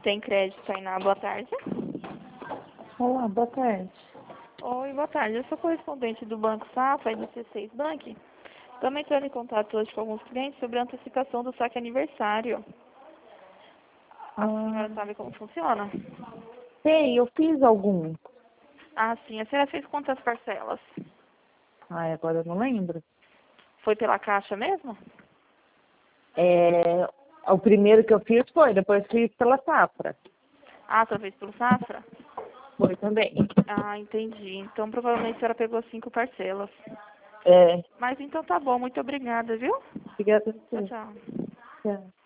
Tem crédito, Tainá. Boa tarde. Olá, boa tarde. Oi, boa tarde. Eu sou correspondente do Banco Safra e do C6 Bank. Estamos entrando em contato hoje com alguns clientes sobre a antecipação do saque aniversário. A senhora sabe como funciona? Sei, eu fiz algum. Ah, sim. A senhora fez quantas parcelas? Ai, agora eu não lembro. Foi pela Caixa mesmo? O primeiro que eu fiz foi, depois fiz pela Safra. Ah, só fez pelo Safra? Foi também. Ah, entendi. Então, provavelmente a senhora pegou 5 parcelas. É, Mas então tá bom. Muito obrigada, viu? obrigada a Tchau, você. tchau. Tchau.